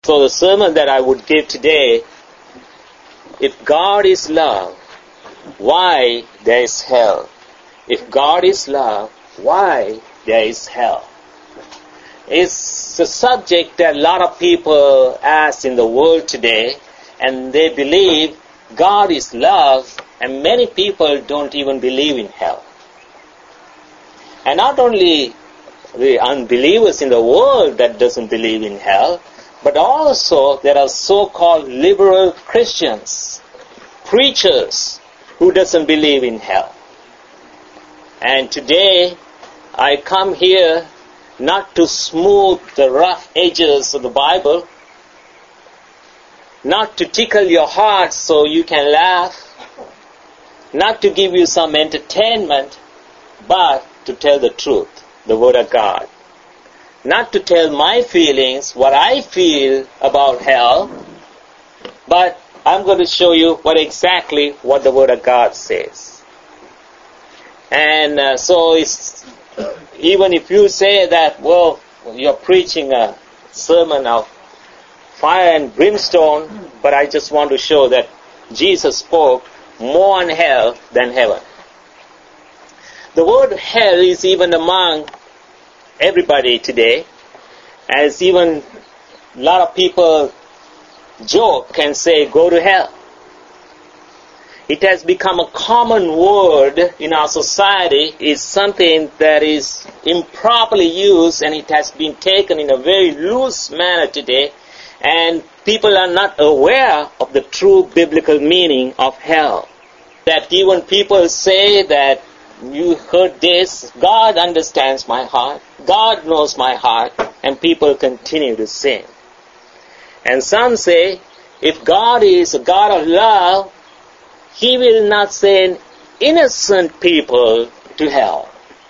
So the sermon that I would give today, if God is love, why there is hell? If God is love, why there is hell? It's a subject that a lot of people ask in the world today, and they believe God is love, and many people don't even believe in hell. And not only the unbelievers in the world that doesn't believe in hell, but also there are so-called liberal Christians, preachers, who doesn't believe in hell. And today, I come here not to smooth the rough edges of the Bible, not to tickle your heart so you can laugh, not to give you some entertainment, but to tell the truth, the Word of God. Not to tell my feelings, what I feel about hell, but I'm going to show you what the Word of God says. And so it's, even if you say that, well, you're preaching a sermon of fire and brimstone, but I just want to show that Jesus spoke more on hell than heaven. The word hell is even among everybody today, as even a lot of people joke and say, go to hell. It has become a common word in our society. It's something that is improperly used, and it has been taken in a very loose manner today, and people are not aware of the true biblical meaning of hell. That even people say that, you heard this, God understands my heart, God knows my heart, and people continue to sin. And some say, if God is a God of love, He will not send innocent people to hell.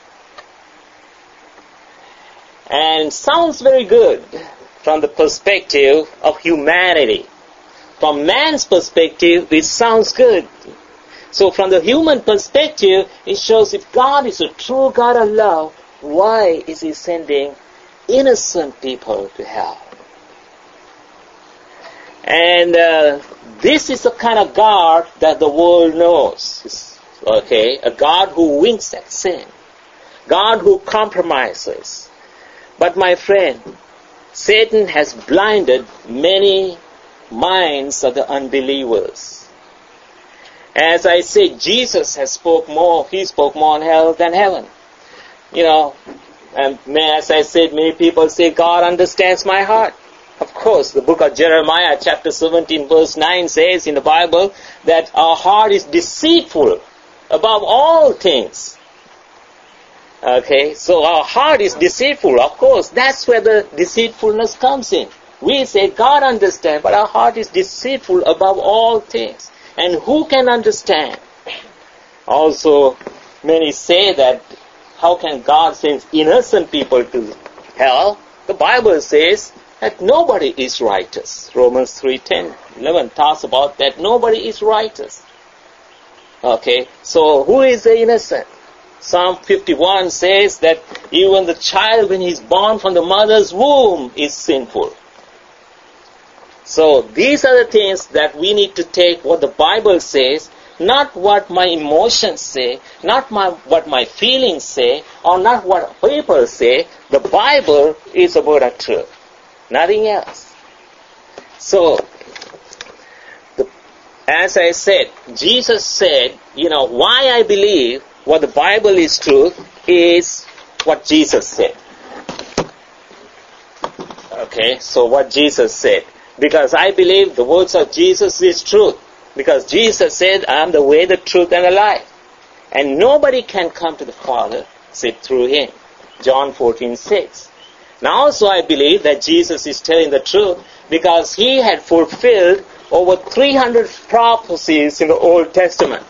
And sounds very good from the perspective of humanity. From man's perspective, it sounds good. So from the human perspective, it shows if God is a true God of love, why is He sending innocent people to hell? And this is the kind of God that the world knows. Okay, a God who winks at sin. God who compromises. But my friend, Satan has blinded many minds of the unbelievers. As I said, Jesus has spoke more on hell than heaven. You know, and as I said, many people say, God understands my heart. Of course, the book of Jeremiah, chapter 17, verse 9 says in the Bible that our heart is deceitful above all things. Okay, so our heart is deceitful. Of course, that's where the deceitfulness comes in. We say, God understands, but our heart is deceitful above all things. And who can understand? Also, many say that, how can God send innocent people to hell? The Bible says that nobody is righteous. Romans 3:10, 11 talks about that nobody is righteous. Okay, so who is the innocent? Psalm 51 says that even the child when he's born from the mother's womb is sinful. So these are the things that we need to take what the Bible says, not what my emotions say, not what my feelings say, or not what people say. The Bible is a word of truth. Nothing else. So, as I said, Jesus said, why I believe what the Bible is truth is what Jesus said. Okay, so what Jesus said. Because I believe the words of Jesus is truth. Because Jesus said, I am the way, the truth, and the life. And nobody can come to the Father except through Him. John 14:6. Now also I believe that Jesus is telling the truth because He had fulfilled over 300 prophecies in the Old Testament.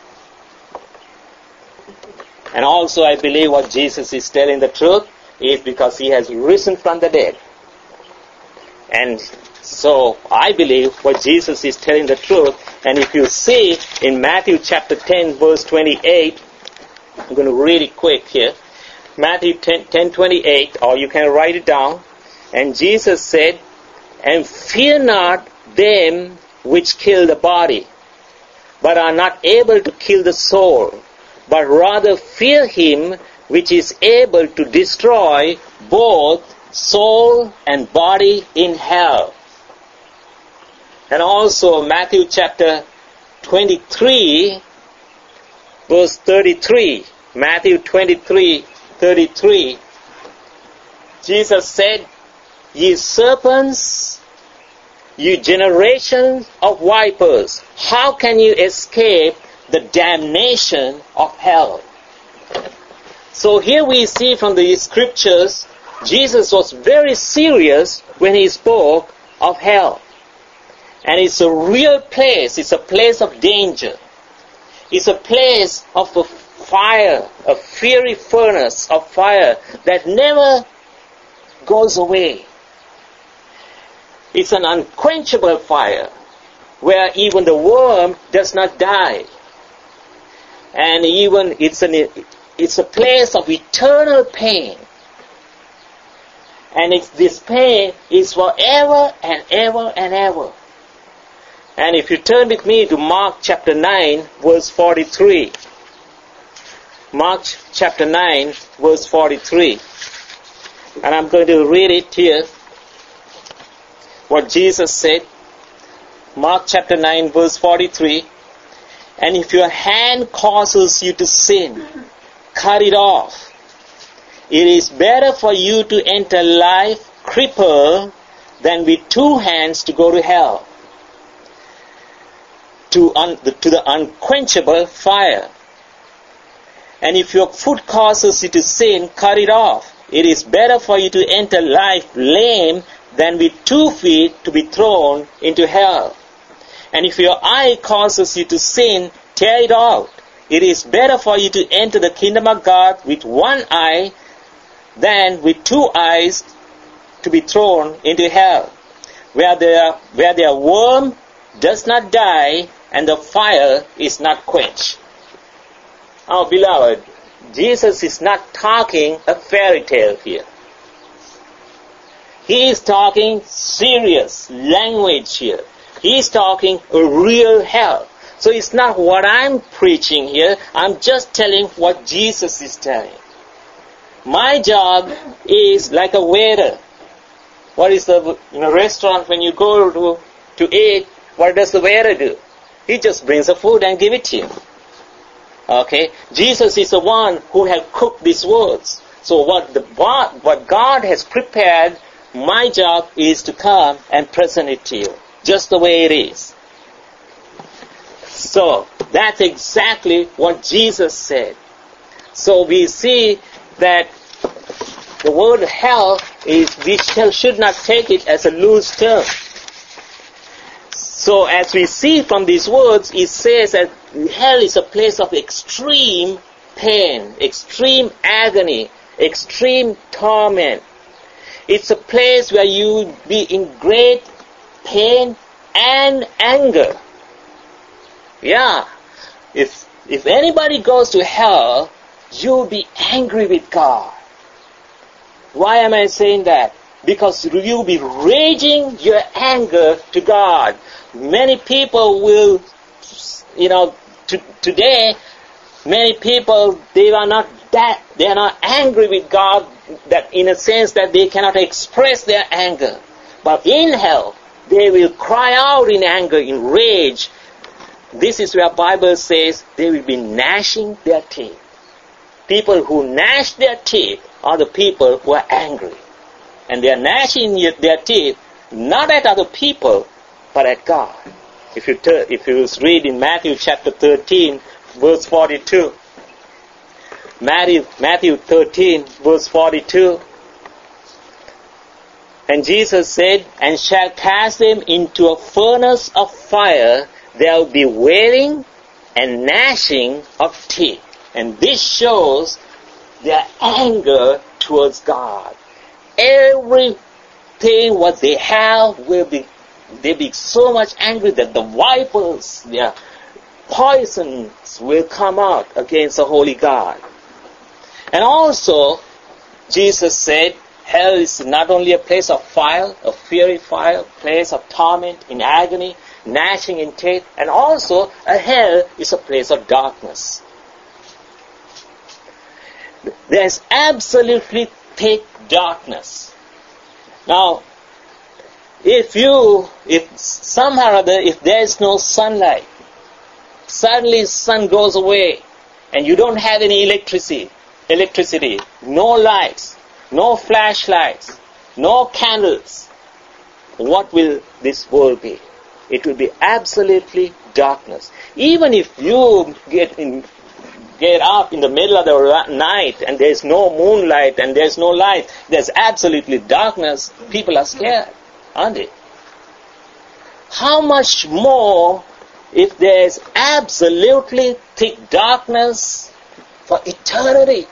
And also I believe what Jesus is telling the truth is because He has risen from the dead. And so I believe what Jesus is telling the truth. And if you see in Matthew chapter 10 verse 28, I'm going to read it quick here. Matthew 10:28, or you can write it down. And Jesus said, And fear not them which kill the body, but are not able to kill the soul, but rather fear him which is able to destroy both soul and body in hell. And also Matthew chapter 23, verse 33. Matthew 23:33. Jesus said, Ye serpents, you generation of vipers, how can you escape the damnation of hell? So here we see from the scriptures, Jesus was very serious when he spoke of hell. And it's a real place, it's a place of danger. It's a place of a fire, a fiery furnace of fire that never goes away. It's an unquenchable fire where even the worm does not die. And even it's a place of eternal pain. And this pain is forever and ever and ever. And if you turn with me to Mark chapter 9, verse 43. Mark chapter 9, verse 43. And I'm going to read it here. What Jesus said. Mark chapter 9, verse 43. And if your hand causes you to sin, cut it off. It is better for you to enter life crippled than with two hands to go to hell, to the unquenchable fire. And if your foot causes you to sin, cut it off. It is better for you to enter life lame than with 2 feet to be thrown into hell. And if your eye causes you to sin, tear it out. It is better for you to enter the kingdom of God with 1 eye than with 2 eyes to be thrown into hell, where their worm does not die and the fire is not quenched. Our beloved, Jesus is not talking a fairy tale here. He is talking serious language here. He is talking a real hell. So it's not what I'm preaching here. I'm just telling what Jesus is telling. My job is like a waiter. What is in a restaurant when you go to eat, what does the waiter do? He just brings the food and give it to you. Okay? Jesus is the one who has cooked these words. So what God has prepared, my job is to come and present it to you, just the way it is. So that's exactly what Jesus said. So we see that the word hell is, we should not take it as a loose term. So as we see from these words, it says that hell is a place of extreme pain, extreme agony, extreme torment. It's a place where you be in great pain and anger. Yeah. If anybody goes to hell, you'll be angry with God. Why am I saying that? Because you'll be raging your anger to God. Many people will, today, many people, they are not angry with God, that in a sense that they cannot express their anger. But in hell, they will cry out in anger, in rage. This is where Bible says they will be gnashing their teeth. People who gnash their teeth are the people who are angry. And they are gnashing their teeth not at other people, but at God. If you read in Matthew chapter 13, verse 42. Matthew 13, verse 42. And Jesus said, and shall cast them into a furnace of fire. There will be wailing and gnashing of teeth. And this shows their anger towards God. Everything what they have they'll be so much angry that the vipers, their poisons will come out against the holy God. And also, Jesus said Hell is not only a place of fire, a fiery fire, place of torment, in agony, gnashing in teeth, and also a hell is a place of darkness. There's absolutely thick darkness. Now, if somehow or other, if there is no sunlight, suddenly sun goes away, and you don't have any electricity, no lights, no flashlights, no candles, what will this world be? It will be absolutely darkness. Even if you get up in the middle of the night and there's no moonlight and there's no light, there's absolutely darkness, people are scared, aren't they? How much more if there's absolutely thick darkness for eternity?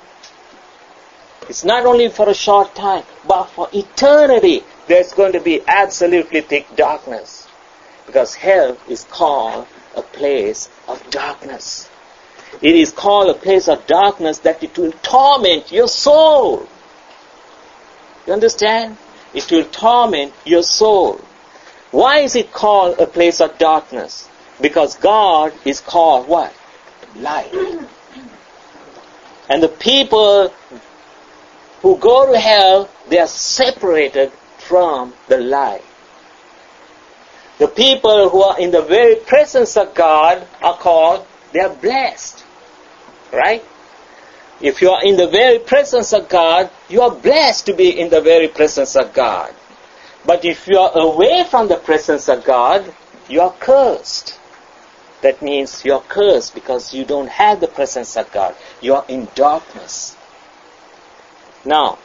It's not only for a short time, but for eternity there's going to be absolutely thick darkness. Because hell is called a place of darkness. It is called a place of darkness that it will torment your soul. You understand? It will torment your soul. Why is it called a place of darkness? Because God is called what? Light. And the people who go to hell, they are separated from the light. The people who are in the very presence of God are called, they are blessed. Right? If you are in the very presence of God, you are blessed to be in the very presence of God. But if you are away from the presence of God, you are cursed. That means you are cursed because you don't have the presence of God. You are in darkness. Now,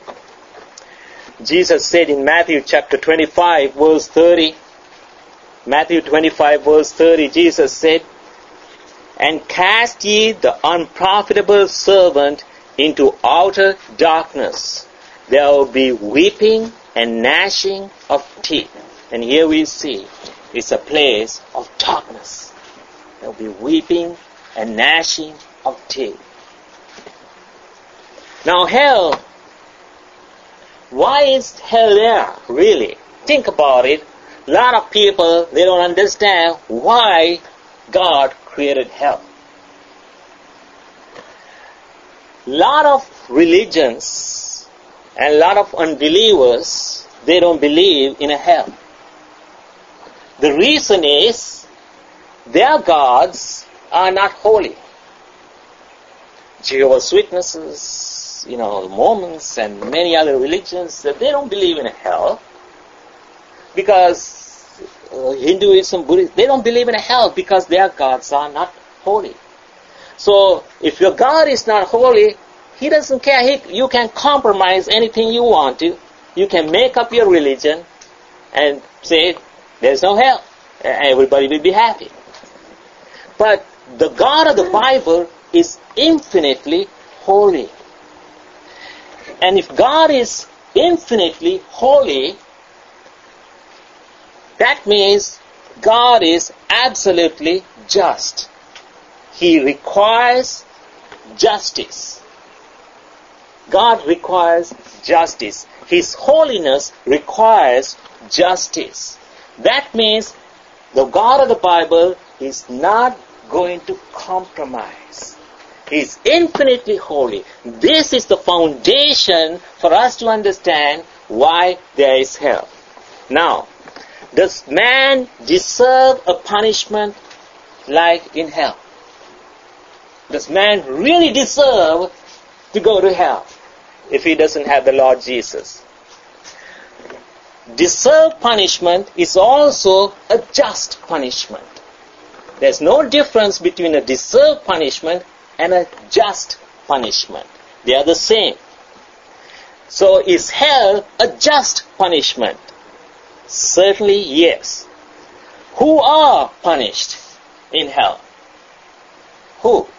Jesus said in Matthew chapter 25, verse 30, Matthew 25, verse 30, Jesus said, "And cast ye the unprofitable servant into outer darkness. There will be weeping and gnashing of teeth." And here we see it's a place of darkness. There will be weeping and gnashing of teeth. Now hell, why is hell there, really? Think about it. A lot of people, they don't understand why God created hell. A lot of religions and a lot of unbelievers, they don't believe in a hell. The reason is their gods are not holy. Jehovah's Witnesses, Mormons and many other religions, they don't believe in a hell. Because Hinduism, Buddhism, they don't believe in a hell because their gods are not holy. So, if your God is not holy, He doesn't care. You can compromise anything you want to. You can make up your religion and say, there's no hell. Everybody will be happy. But the God of the Bible is infinitely holy. And if God is infinitely holy, that means God is absolutely just. He requires justice. God requires justice. His holiness requires justice. That means the God of the Bible is not going to compromise. He is infinitely holy. This is the foundation for us to understand why there is hell. Now, does man deserve a punishment like in hell? Does man really deserve to go to hell if he doesn't have the Lord Jesus? Deserved punishment is also a just punishment. There's no difference between a deserved punishment and a just punishment. They are the same. So is hell a just punishment? Certainly yes. Who are punished in hell? Who?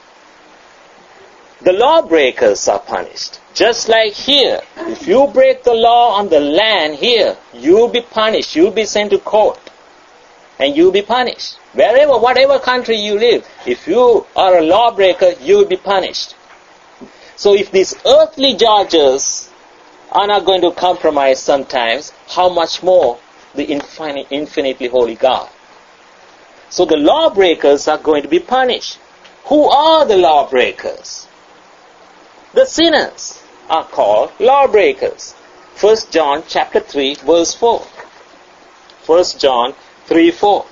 The lawbreakers are punished. Just like here. If you break the law on the land here, you'll be punished. You'll be sent to court. And you'll be punished. Wherever, whatever country you live, if you are a lawbreaker, you'll be punished. So if these earthly judges are not going to compromise sometimes, how much more the infinitely holy God? So the lawbreakers are going to be punished. Who are the lawbreakers? The sinners are called lawbreakers. 1 John chapter 3 verse 4. 1 John 3:4.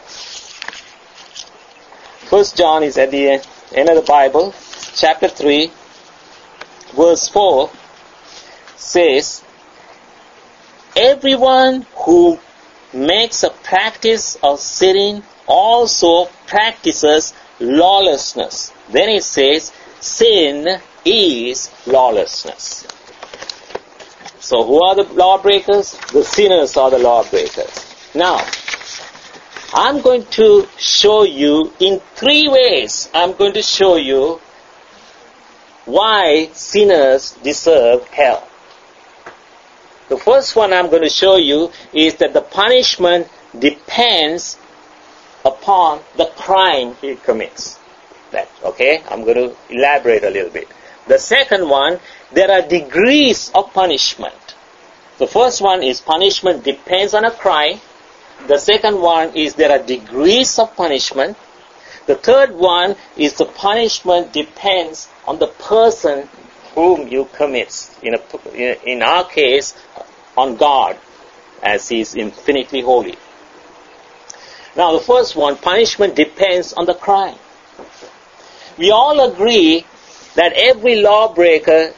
1 John is at the end of the Bible. Chapter 3 verse 4 says, everyone who makes a practice of sinning also practices lawlessness. Then it says, sin is lawlessness. So who are the lawbreakers? The sinners are the lawbreakers. Now, I'm going to show you in 3 ways. I'm going to show you why sinners deserve hell. The first one I'm going to show you is that the punishment depends upon the crime he commits. Okay? I'm going to elaborate a little bit. The second one, there are degrees of punishment. The first one is punishment depends on a crime. The second one is there are degrees of punishment. The third one is the punishment depends on the person whom you commit. In our case, on God, as He is infinitely holy. Now the first one, punishment depends on the crime. We all agree that every lawbreaker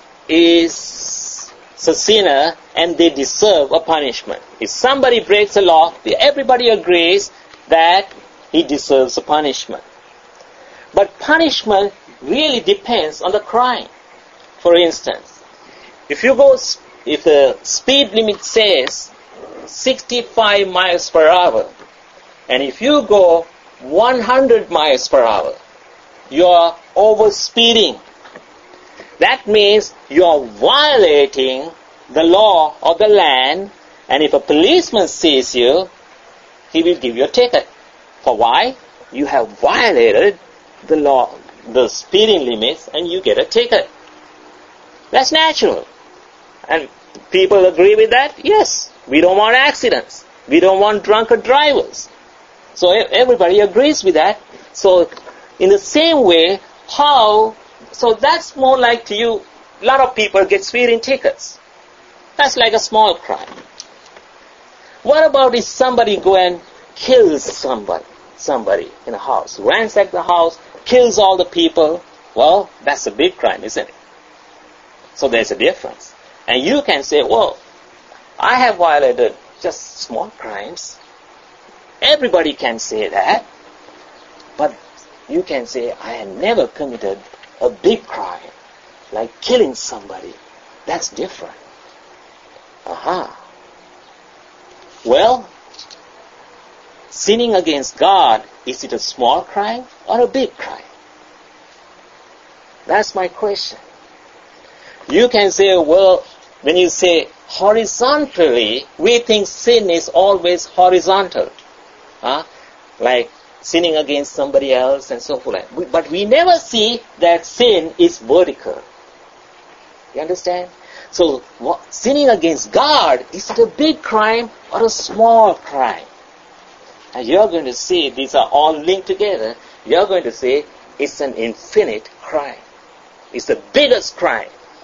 is a sinner and they deserve a punishment. If somebody breaks a law, everybody agrees that he deserves a punishment. But punishment really depends on the crime. For instance, if the speed limit says 65 miles per hour, and if you go 100 miles per hour, you are over speeding. That means you are violating the law of the land, and if a policeman sees you, he will give you a ticket. For why? You have violated the law, the speeding limits, and you get a ticket. That's natural. And people agree with that? Yes. We don't want accidents. We don't want drunken drivers. So everybody agrees with that. So in the same way, so that's more like to you, a lot of people get speeding tickets. That's like a small crime. What about if somebody go and kills somebody in a house, ransack the house, kills all the people? Well, that's a big crime, isn't it? So there's a difference. And you can say, well, I have violated just small crimes. Everybody can say that. But you can say, I have never committed a big crime, like killing somebody. That's different. Well, sinning against God, is it a small crime or a big crime? That's my question. You can say, well, when you say horizontally, we think sin is always horizontal. Like sinning against somebody else and so forth. But we never see that sin is vertical. You understand? So sinning against God, is it a big crime or a small crime? And you're going to see these are all linked together. You're going to say it's an infinite crime. It's the biggest crime.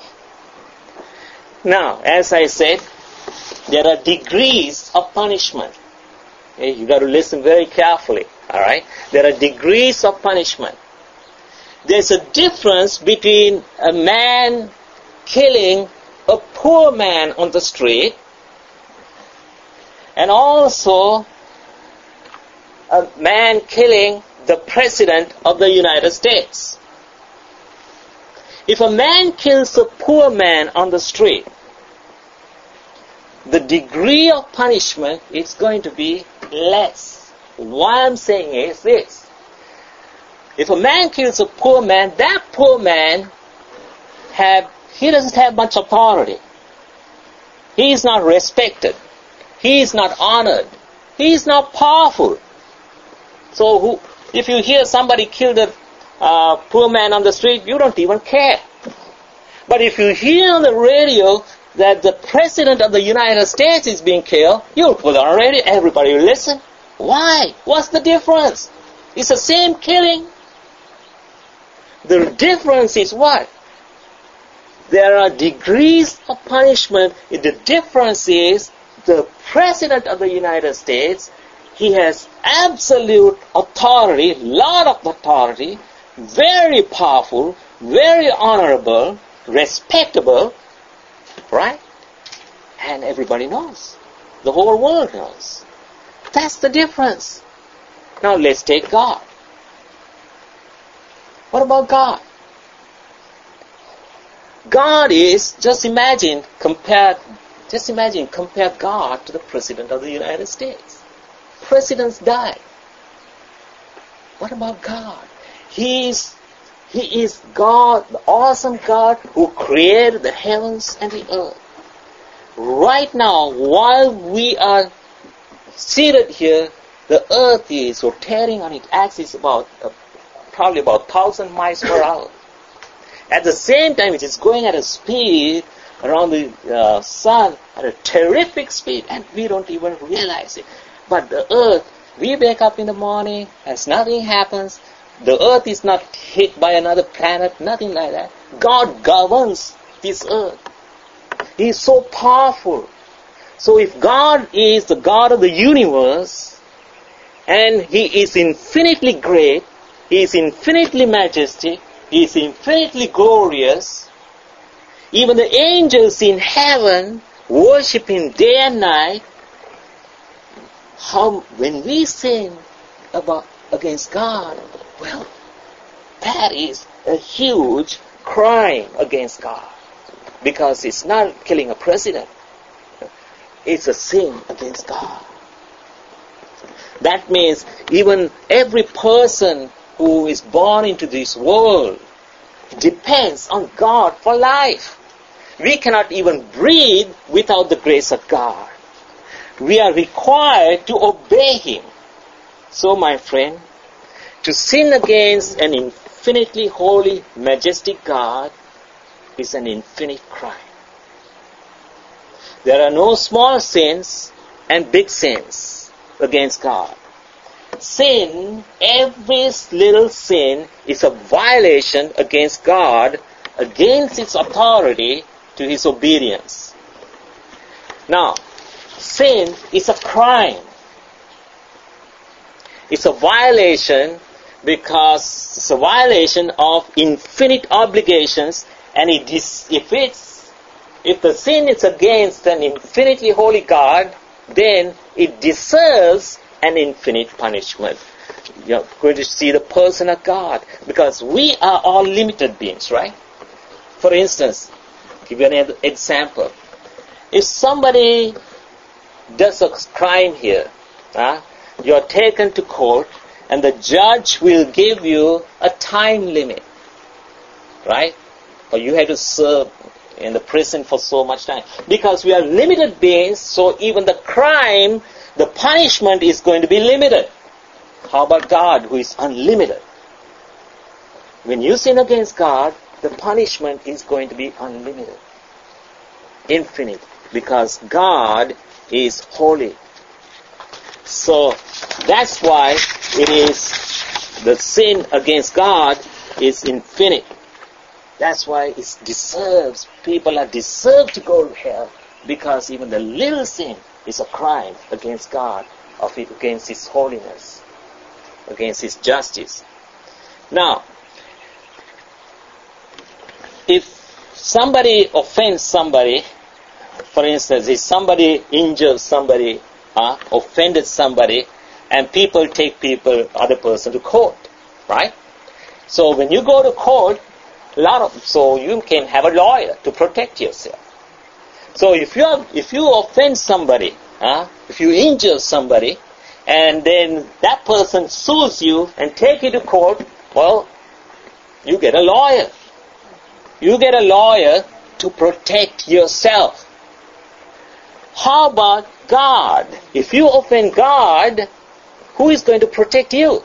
Now, as I said, there are degrees of punishment. Okay, you got to listen very carefully. All right? There are degrees of punishment. There's a difference between a man killing a poor man on the street and also a man killing the President of the United States. If a man kills a poor man on the street, the degree of punishment is going to be less. What I'm saying is this. If a man kills a poor man, that poor man he doesn't have much authority. He is not respected. He is not honored. He is not powerful. So if you hear somebody killed a poor man on the street, you don't even care. But if you hear on the radio that the President of the United States is being killed, you'll put on radio, everybody will listen. Why? What's the difference? It's the same killing. The difference is what? There are degrees of punishment. The difference is the President of the United States, he has absolute authority, lot of authority, very powerful, very honorable, respectable, right? And everybody knows. The whole world knows. That's the difference. Now let's take God. What about God? God is, just imagine compare God to the President of the United States. Presidents die. What about God? He is God, the awesome God who created the heavens and the earth. Right now, while we are seated here, the earth is rotating on its axis probably about 1,000 miles per hour. At the same time, it is going at a speed around the sun at a terrific speed, and we don't even realize it. But the earth, we wake up in the morning, as nothing happens, the earth is not hit by another planet, nothing like that. God governs this earth. He is so powerful. So if God is the God of the universe, and He is infinitely great, He is infinitely majestic, He is infinitely glorious, even the angels in heaven worship Him day and night. When we sin against God, well, that is a huge crime against God, because it's not killing a president. It's a sin against God. That means even every person who is born into this world depends on God for life. We cannot even breathe without the grace of God. We are required to obey Him. So, my friend, to sin against an infinitely holy, majestic God is an infinite crime. There are no small sins and big sins against God. Sin, every little sin, is a violation against God, against His authority, to His obedience. Now, sin is a crime. It's a violation because it's a violation of infinite obligations, and if the sin is against an infinitely holy God, then it deserves an infinite punishment. You're going to see the person of God, because we are all limited beings, right? For instance, give you an example. If somebody does a crime here, you're taken to court, and the judge will give you a time limit, right? Or you have to serve in the prison for so much time. Because we are limited beings, so even the crime, the punishment is going to be limited. How about God, who is unlimited? When you sin against God, the punishment is going to be unlimited, infinite, because God is holy. So that's why it is the sin against God is infinite. That's why it deserves, people are deserved to go to hell, because even the little sin is a crime against God, against His holiness, against His justice. Now, if somebody offends somebody, for instance, if somebody injures somebody, offended somebody, and people take other person to court, right? So when you go to court, so you can have a lawyer to protect yourself. So if you offend somebody, if you injure somebody, and then that person sues you and take you to court, well, you get a lawyer. You get a lawyer to protect yourself. How about God? If you offend God, who is going to protect you?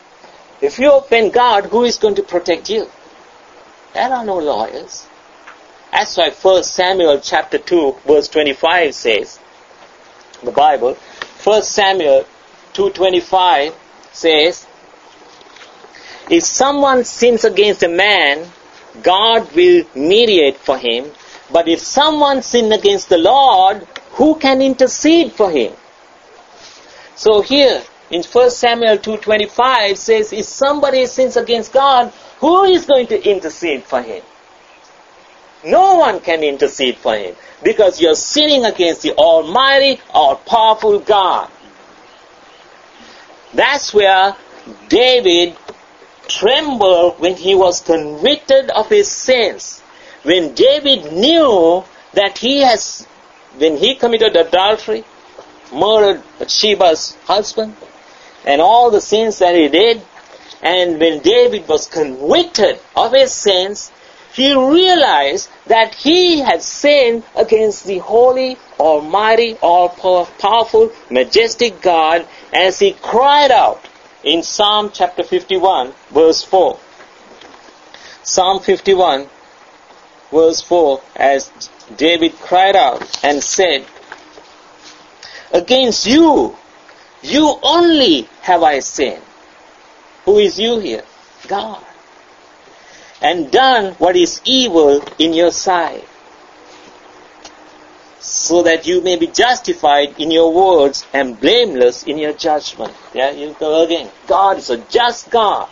If you offend God, who is going to protect you? There are no lawyers. That's why 1 Samuel chapter 2 verse 25 says, the Bible, 1 Samuel 2:25 says, if someone sins against a man, God will mediate for him. But if someone sins against the Lord, who can intercede for him? So here in 1 Samuel 2:25 says, if somebody sins against God, who is going to intercede for him? No one can intercede for him, because you're sinning against the Almighty, all-powerful God. That's where David trembled when he was convicted of his sins. When David knew that when he committed adultery, murdered Bathsheba's husband, and all the sins that he did, and when David was convicted of his sins, he realized that he had sinned against the holy, almighty, all-powerful, majestic God, as he cried out in Psalm chapter 51, verse 4. Psalm 51, verse 4, as David cried out and said, against you, you only have I sinned. Who is you here? God. And done what is evil in your sight, so that you may be justified in your words and blameless in your judgment. Yeah, you go again. God is a just God.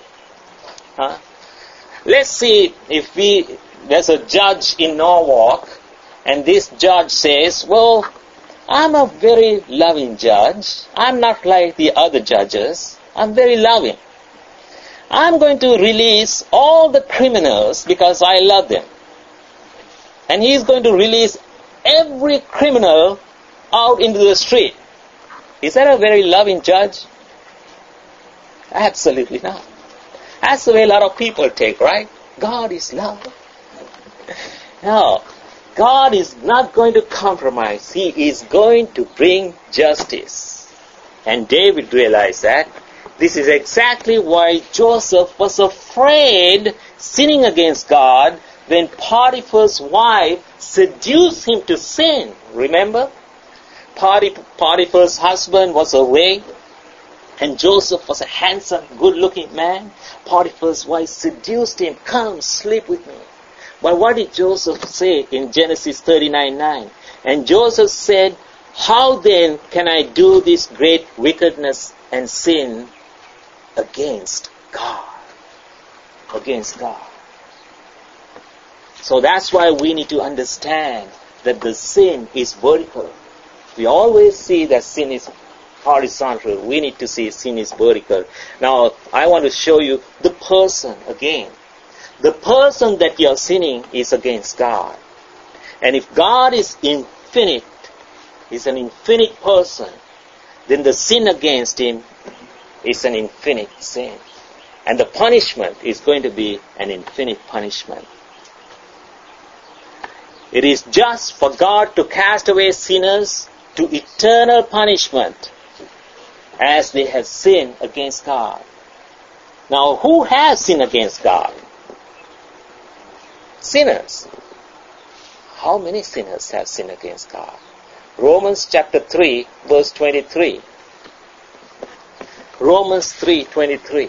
Let's see if there's a judge in Norwalk, and this judge says, well, I'm a very loving judge. I'm not like the other judges. I'm very loving. I'm going to release all the criminals because I love them. And he's going to release every criminal out into the street. Is that a very loving judge? Absolutely not. That's the way a lot of people take, right? God is love. No, God is not going to compromise. He is going to bring justice. And David realized that. This is exactly why Joseph was afraid, sinning against God, when Potiphar's wife seduced him to sin. Remember? Potiphar's husband was away, and Joseph was a handsome, good-looking man. Potiphar's wife seduced him, come, sleep with me. But what did Joseph say in Genesis 39:9? And Joseph said, how then can I do this great wickedness and sin against God? Against God. So that's why we need to understand that the sin is vertical. We always see that sin is horizontal. We need to see sin is vertical. Now, I want to show you the person again. The person that you're sinning is against God. And if God is infinite, is an infinite person, then the sin against him is an infinite sin. And the punishment is going to be an infinite punishment. It is just for God to cast away sinners to eternal punishment as they have sinned against God. Now, who has sinned against God? Sinners. How many sinners have sinned against God? Romans chapter 3, verse 23. Romans 3:23.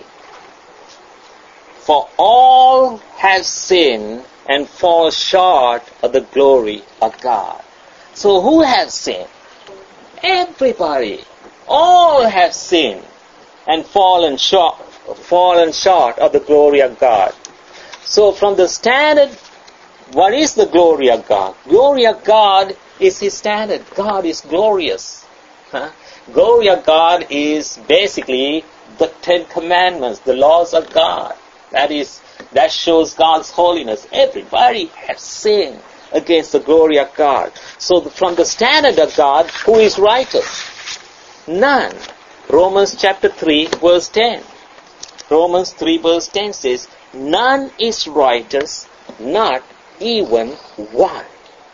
For all have sinned and fall short of the glory of God. So who has sinned? Everybody. All have sinned and fallen short of the glory of God. So from the standard, what is the glory of God? Glory of God is His standard. God is glorious. Glory of God is basically the Ten Commandments, the laws of God. That shows God's holiness. Everybody has sinned against the glory of God. So from the standard of God, who is righteous? None. Romans chapter 3, verse 10. Romans 3, verse 10 says, none is righteous, not even one.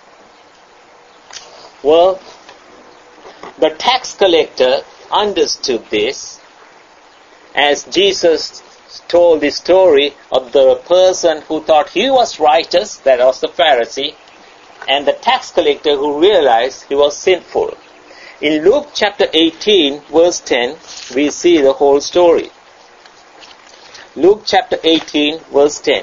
Well, the tax collector understood this as Jesus told the story of the person who thought he was righteous, that was the Pharisee, and the tax collector who realized he was sinful. In Luke chapter 18, verse 10, we see the whole story. Luke chapter 18, verse 10.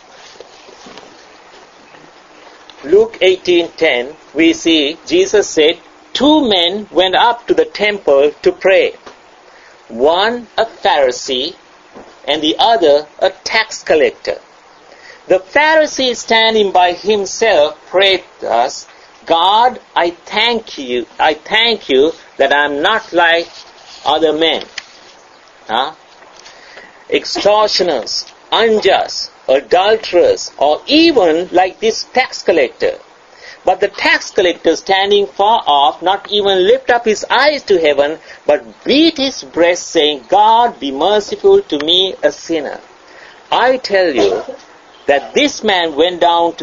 Luke 18:10, we see Jesus said, 2 men went up to the temple to pray. One a Pharisee and the other a tax collector. The Pharisee standing by himself prayed thus, God, I thank you that I am not like other men. Extortioners, unjust, adulterers, or even like this tax collector. But the tax collector, standing far off, not even lift up his eyes to heaven, but beat his breast, saying, God, be merciful to me, a sinner. I tell you that this man went down to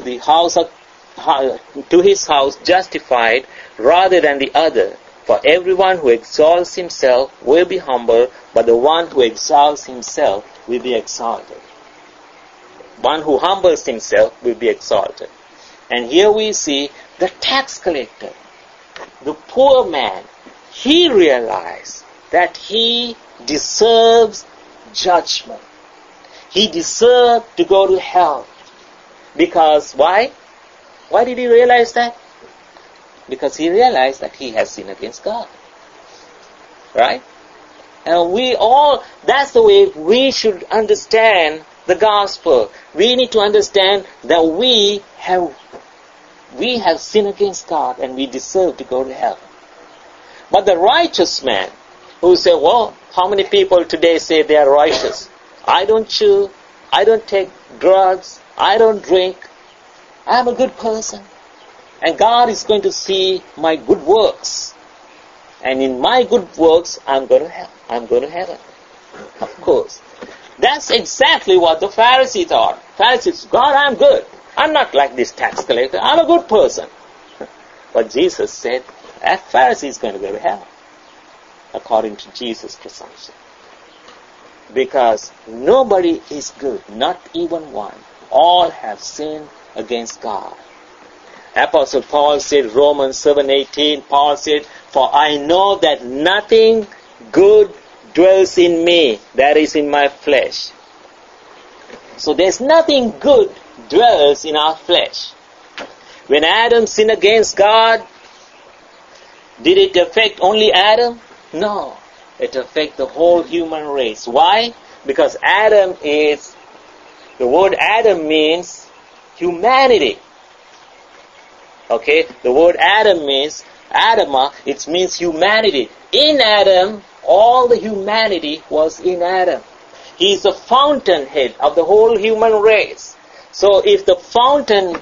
his house justified rather than the other. For everyone who exalts himself will be humbled, but the one who exalts himself will be exalted. One who humbles himself will be exalted. And here we see the tax collector, the poor man. He realized that he deserves judgment. He deserved to go to hell. Because why? Why did he realize that? Because he realized that he has sinned against God. Right? And that's the way we should understand the gospel. We need to understand that we have sinned against God and we deserve to go to hell. But the righteous man who say, well, how many people today say they are righteous? I don't chew, I don't take drugs, I don't drink, I'm a good person. And God is going to see my good works. And in my good works, I'm going to heaven. Of course. That's exactly what the Pharisee thought. Pharisees, God, I'm good. I'm not like this tax collector. I'm a good person. But Jesus said, that Pharisee is going to go to hell. According to Jesus' presumption. Because nobody is good. Not even one. All have sinned against God. Apostle Paul said, Romans 7:18, Paul said, for I know that nothing good dwells in me, that is in my flesh. So there's nothing good dwells in our flesh. When Adam sinned against God, did it affect only Adam? No. It affected the whole human race. Why? Because the word Adam means humanity. Okay, the word Adam means, Adama, it means humanity. In Adam, all the humanity was in Adam. He is the fountainhead of the whole human race. So if the fountain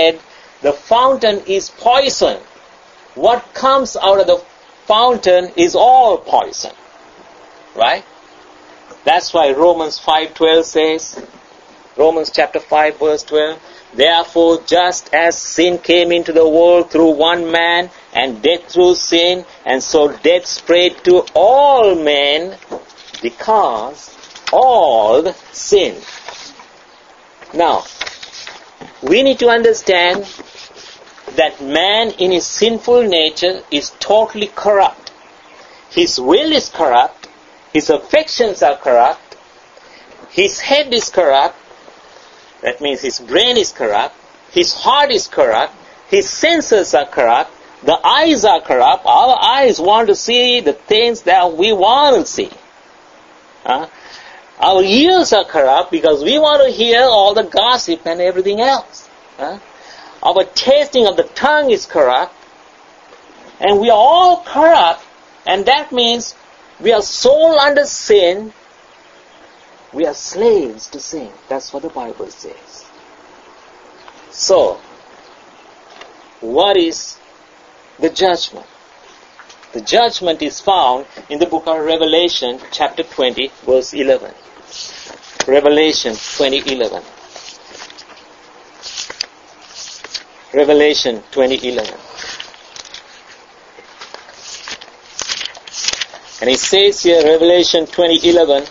is poison, what comes out of the fountain is all poison. Right? That's why Romans 5:12 says, Romans chapter 5 verse 12, therefore, just as sin came into the world through one man, and death through sin, and so death spread to all men, because all sinned. Now, we need to understand that man in his sinful nature is totally corrupt. His will is corrupt, his affections are corrupt, his head is corrupt, that means his brain is corrupt, his heart is corrupt, his senses are corrupt, the eyes are corrupt. Our eyes want to see the things that we want to see. Our ears are corrupt because we want to hear all the gossip and everything else. Our tasting of the tongue is corrupt. And we are all corrupt. And that means we are sold under sin. We are slaves to sin. That's what the Bible says. So, what is the judgment? The judgment is found in the book of Revelation, chapter 20, verse 11. Revelation 20:11. Revelation 20:11. And it says here, Revelation 20:11,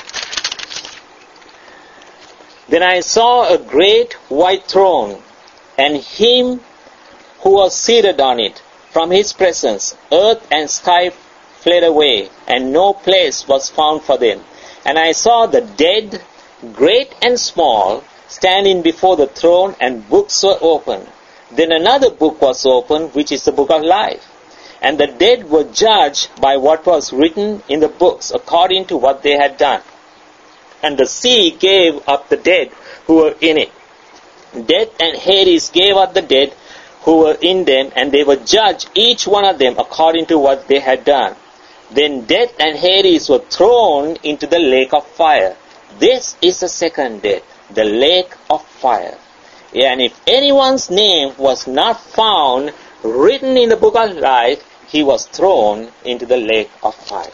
then I saw a great white throne, and him who was seated on it. From his presence, earth and sky fled away, and no place was found for them. And I saw the dead, great and small, standing before the throne, and books were opened. Then another book was opened, which is the book of life. And the dead were judged by what was written in the books, according to what they had done. And the sea gave up the dead who were in it. Death and Hades gave up the dead who were in them, and they were judged, each one of them, according to what they had done. Then death and Hades were thrown into the lake of fire. This is the second death, the lake of fire. And if anyone's name was not found written in the book of life, he was thrown into the lake of fire.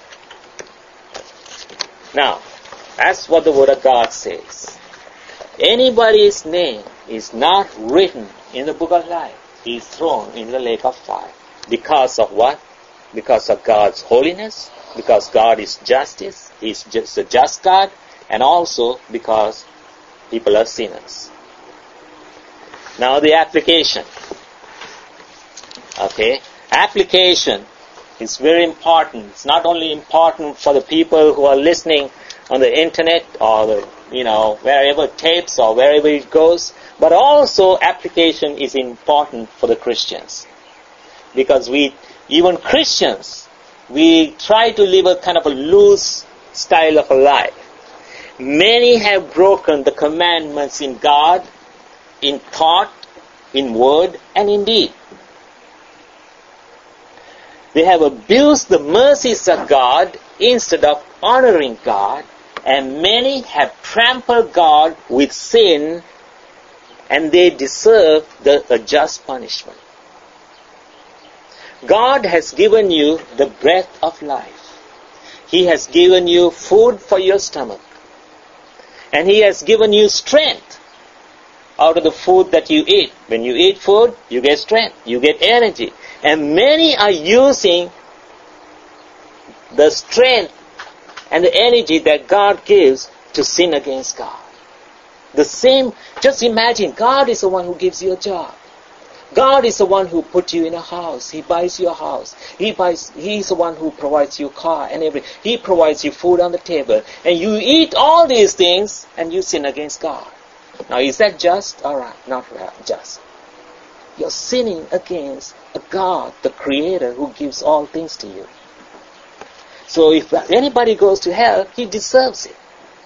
Now, that's what the Word of God says. Anybody's name is not written in the book of life, he is thrown into the lake of fire. Because of what? Because of God's holiness, because God is justice, he is just a just God, and also because people are sinners. Now the application. Okay? Application is very important. It's not only important for the people who are listening on the internet or wherever tapes or wherever it goes, but also application is important for the Christians. Because even Christians, we try to live a kind of a loose style of a life. Many have broken the commandments in God, in thought, in word, and in deed. They have abused the mercies of God instead of honoring God, and many have trampled God with sin, and they deserve a just punishment. God has given you the breath of life. He has given you food for your stomach. And He has given you strength out of the food that you eat. When you eat food, you get strength, you get energy. And many are using the strength and the energy that God gives to sin against God. The same, just imagine, God is the one who gives you a job. God is the one who put you in a house. He buys you a house. He's the one who provides you a car and everything. He provides you food on the table. And you eat all these things and you sin against God. Now, is that just? Alright, not just. You're sinning against a God, the Creator, who gives all things to you. So if anybody goes to hell, he deserves it.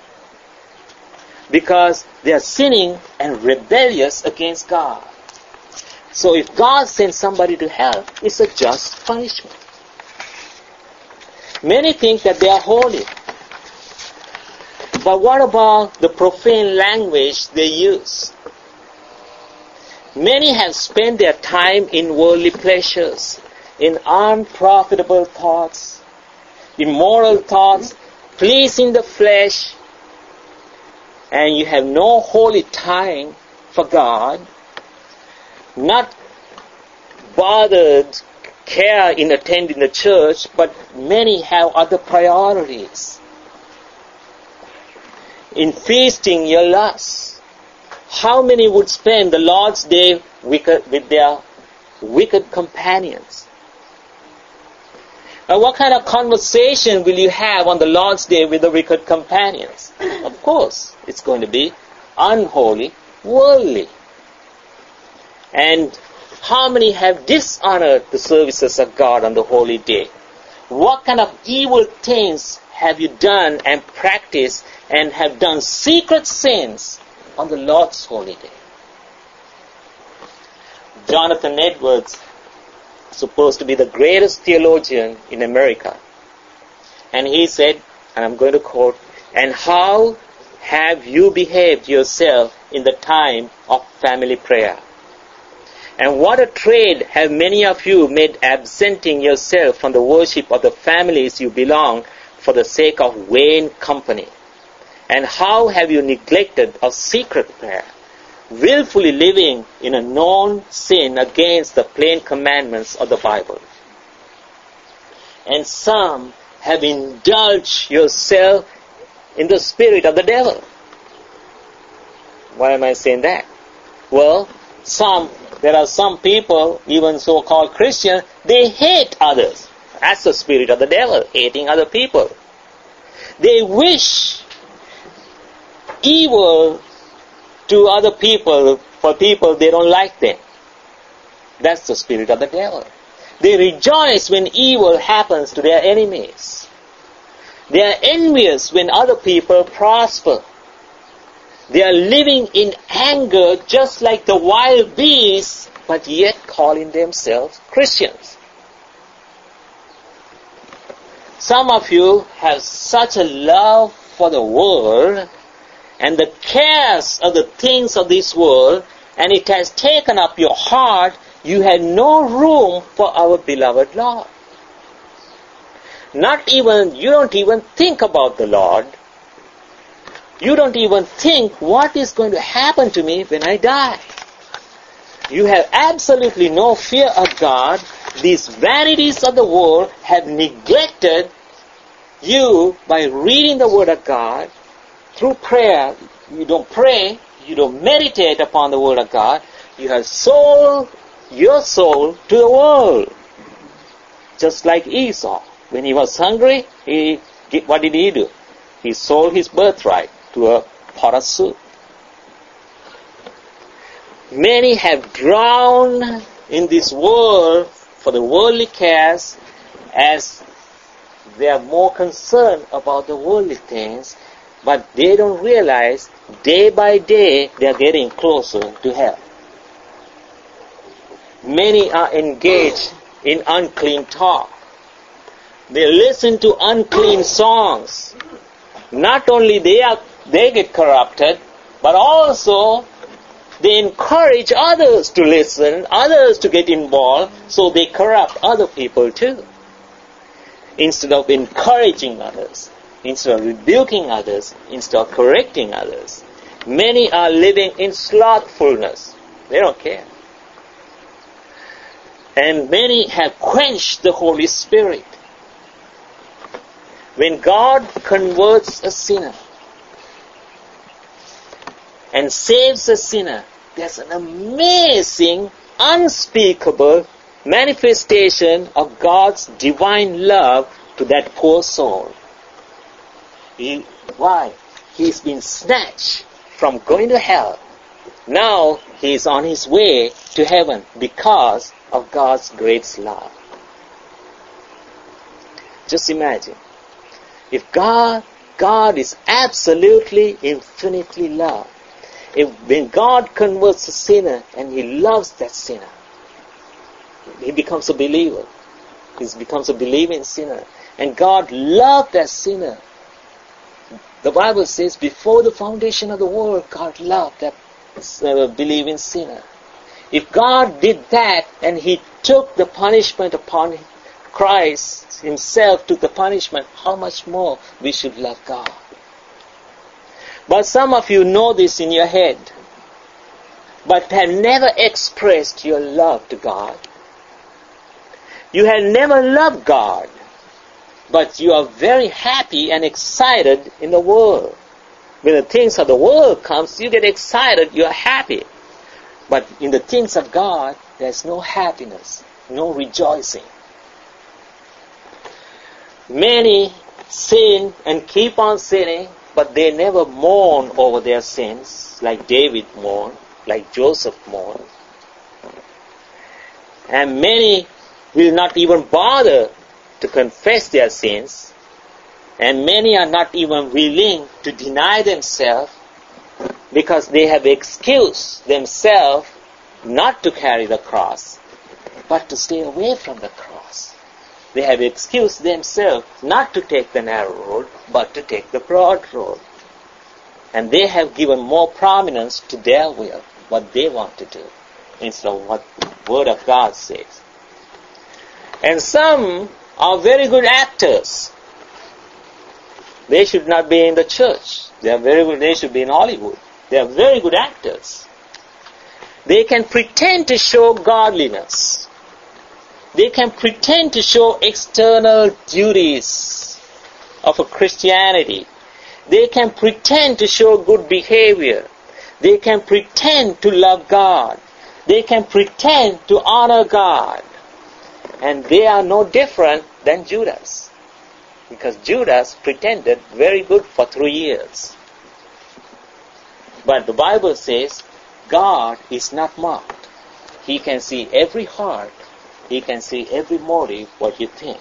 Because they are sinning and rebellious against God. So if God sends somebody to hell, it's a just punishment. Many think that they are holy. But what about the profane language they use? Many have spent their time in worldly pleasures, in unprofitable thoughts, immoral thoughts, pleasing the flesh, and you have no holy time for God, not bothered care in attending the church, but many have other priorities. In feasting your lusts. How many would spend the Lord's Day with their wicked companions? Now, what kind of conversation will you have on the Lord's Day with the wicked companions? Of course, it's going to be unholy, worldly. And how many have dishonored the services of God on the holy day? What kind of evil things have you done and practiced and have done secret sins on the Lord's holy day? Jonathan Edwards, supposed to be the greatest theologian in America, and he said, and I'm going to quote, "And how have you behaved yourself in the time of family prayer? And what a trade have many of you made absenting yourself from the worship of the families you belong for the sake of vain company. And how have you neglected of secret prayer, willfully living in a known sin against the plain commandments of the Bible. And some have indulged yourself in the spirit of the devil." Why am I saying that? Well, There are some people, even so-called Christians, they hate others. That's the spirit of the devil, hating other people. They wish evil to other people, for people they don't like them. That's the spirit of the devil. They rejoice when evil happens to their enemies. They are envious when other people prosper. They are living in anger just like the wild beasts, but yet calling themselves Christians. Some of you have such a love for the world and the cares of the things of this world, and it has taken up your heart. You have no room for our beloved Lord. You don't even think about the Lord. You don't even think what is going to happen to me when I die. You have absolutely no fear of God. These vanities of the world have neglected you by reading the Word of God. Through prayer, you don't pray, you don't meditate upon the Word of God. You have sold your soul to the world. Just like Esau. When he was hungry, what did he do? He sold his birthright to a pot of soup. Many have drowned in this world for the worldly cares, as they are more concerned about the worldly things, but they don't realize day by day they are getting closer to hell. Many are engaged in unclean talk. They listen to unclean songs. Not only they get corrupted, but also they encourage others to listen, others to get involved, so they corrupt other people too. Instead of encouraging others, instead of rebuking others, instead of correcting others, many are living in slothfulness. They don't care. And many have quenched the Holy Spirit. When God converts a sinner and saves a sinner, there's an amazing, unspeakable manifestation of God's divine love to that poor soul. Why? He's been snatched from going to hell. Now he's on his way to heaven because of God's great love. Just imagine. If God is absolutely, infinitely love. When God converts a sinner and He loves that sinner, he becomes a believer. He becomes a believing sinner. And God loved that sinner. The Bible says before the foundation of the world, God loved that believing sinner. If God did that and He took the punishment upon Him, Christ Himself took the punishment, how much more we should love God. But some of you know this in your head, but have never expressed your love to God. You have never loved God, but you are very happy and excited in the world. When the things of the world comes, you get excited, you are happy. But in the things of God, there's no happiness, no rejoicing. Many sin and keep on sinning, but they never mourn over their sins, like David mourned, like Joseph mourned. And many will not even bother to confess their sins, and many are not even willing to deny themselves because they have excused themselves not to carry the cross, but to stay away from the cross. They have excused themselves not to take the narrow road, but to take the broad road. And they have given more prominence to their will, what they want to do, instead of what the Word of God says. And some are very good actors. They should not be in the church. They are very good. They should be in Hollywood. They are very good actors. They can pretend to show godliness. They can pretend to show external duties of a Christianity. They can pretend to show good behavior. They can pretend to love God. they can pretend to honor God. And they are no different than Judas. Because Judas pretended very good for 3 years. But the Bible says, God is not mocked. He can see every heart. He can see every motive, what you think.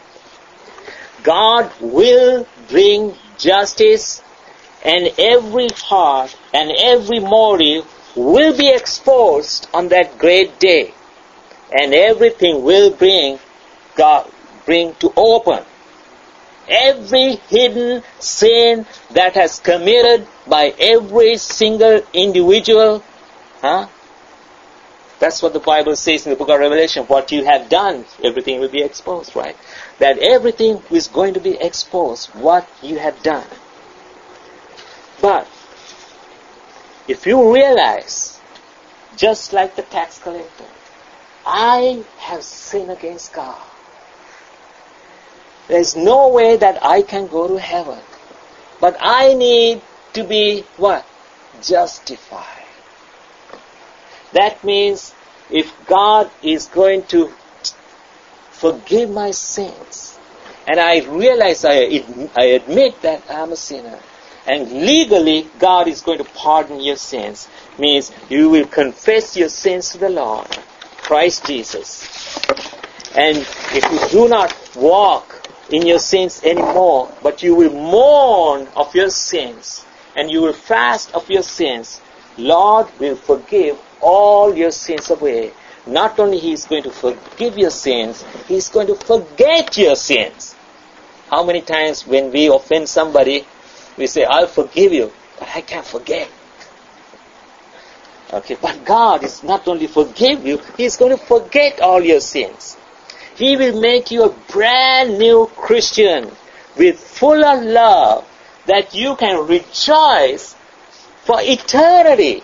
God will bring justice, and every heart and every motive will be exposed on that great day. And everything will bring to open. Every hidden sin that has committed by every single individual. That's what the Bible says in the book of Revelation. What you have done, everything will be exposed, right? That everything is going to be exposed, what you have done. But if you realize, just like the tax collector, I have sinned against God. There's no way that I can go to heaven. But I need to be what? Justified. That means if God is going to forgive my sins, and I realize I admit that I'm a sinner, and legally God is going to pardon your sins, means you will confess your sins to the Lord, Christ Jesus. And if you do not walk in your sins anymore, but you will mourn of your sins, and you will fast of your sins, Lord will forgive all your sins away. Not only He is going to forgive your sins, He is going to forget your sins. How many times when we offend somebody, we say, I'll forgive you, but I can't forget. Okay, but God is not only forgive you, He is going to forget all your sins. He will make you a brand new Christian with full of love that you can rejoice for eternity.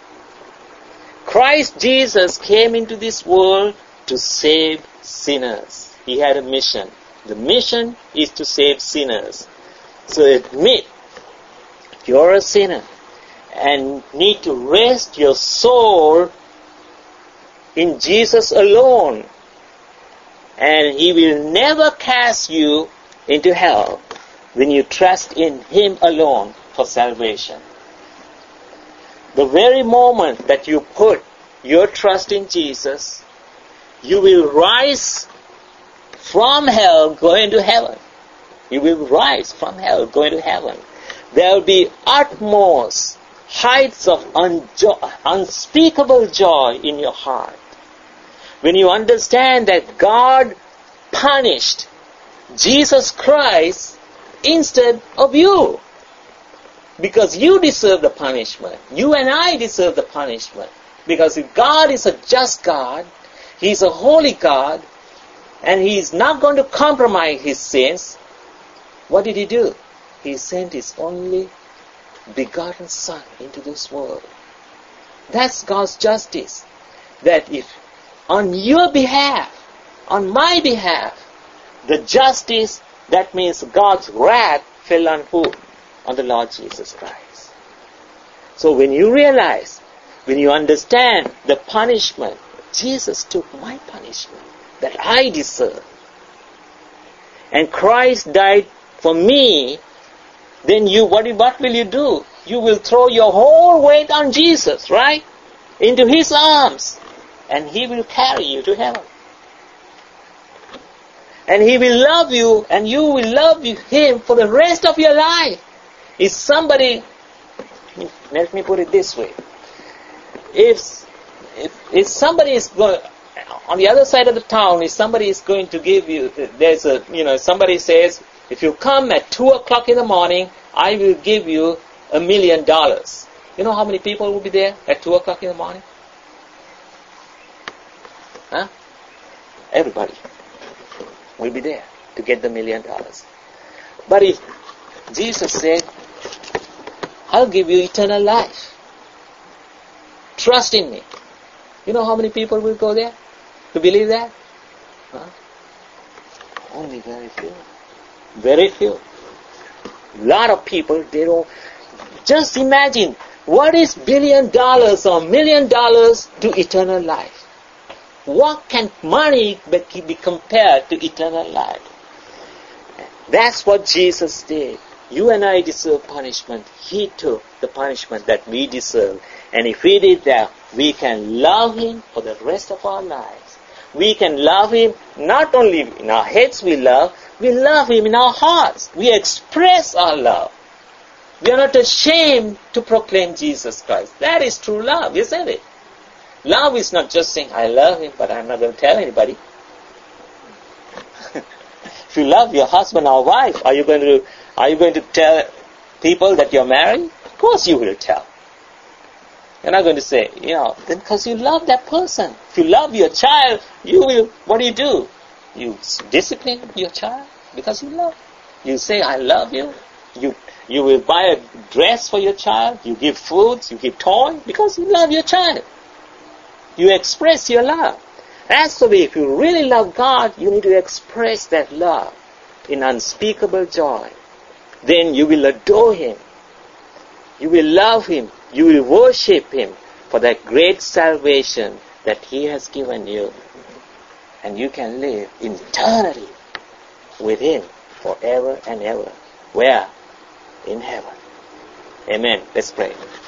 Christ Jesus came into this world to save sinners. He had a mission. The mission is to save sinners. So admit you're a sinner and need to rest your soul in Jesus alone. And He will never cast you into hell when you trust in Him alone for salvation. The very moment that you put your trust in Jesus, you will rise from hell going to heaven. You will rise from hell going to heaven. There will be utmost heights of unspeakable joy in your heart. When you understand that God punished Jesus Christ instead of you. Because you deserve the punishment. You and I deserve the punishment. Because if God is a just God, He is a holy God, and He is not going to compromise His sins, what did He do? He sent His only begotten Son into this world. That's God's justice. That if on your behalf, on my behalf, the justice, that means God's wrath fell on who? On the Lord Jesus Christ. So when you realize, when you understand the punishment, Jesus took my punishment that I deserve, and Christ died for me, then what will you do? You will throw your whole weight on Jesus, right? Into His arms. And He will carry you to heaven. And He will love you, and you will love Him for the rest of your life. If somebody, let me put it this way. If somebody is going, on the other side of the town, if somebody is going to give you, somebody says, if you come at 2 o'clock in the morning, I will give you $1 million. You know how many people will be there at 2 o'clock in the morning? Huh? Everybody will be there to get the $1 million. But if Jesus said, I'll give you eternal life. Trust in me. You know how many people will go there to believe that? Huh? Only very few. Very few. A lot of people, they don't. Just imagine What is $1 billion or $1 million to eternal life? What can money be compared to eternal life? That's what Jesus did. You and I deserve punishment. He took the punishment that we deserve. And if we did that, we can love Him for the rest of our lives. We can love Him not only in our heads we love Him in our hearts. We express our love. We are not ashamed to proclaim Jesus Christ. That is true love, isn't it? Love is not just saying, I love Him, but I'm not going to tell anybody. If you love your husband or wife, are you going to tell people that you're married? Of course you will tell. You're not going to say, then because you love that person. If you love your child, what do? You discipline your child because you love. You say, I love you. You will buy a dress for your child. You give food. You give toy because you love your child. You express your love. That's the way. If you really love God, you need to express that love in unspeakable joy. Then you will adore Him. You will love Him. You will worship Him for that great salvation that He has given you. And you can live eternally with Him forever and ever. Where? In heaven. Amen. Let's pray.